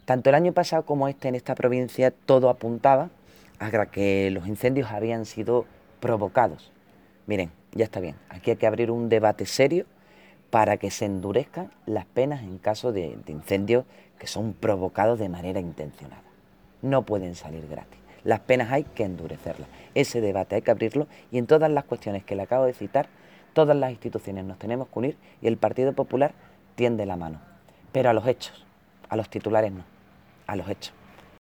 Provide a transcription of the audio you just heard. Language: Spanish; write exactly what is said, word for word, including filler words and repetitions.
Tanto el año pasado como este en esta provincia todo apuntaba a que los incendios habían sido provocados. Miren, ya está bien, aquí hay que abrir un debate serio para que se endurezcan las penas en caso de, de incendios que son provocados de manera intencionada. No pueden salir gratis. Las penas hay que endurecerlas. Ese debate hay que abrirlo y en todas las cuestiones que le acabo de citar, todas las instituciones nos tenemos que unir y el Partido Popular tiende la mano. Pero a los hechos, a los titulares no, a los hechos.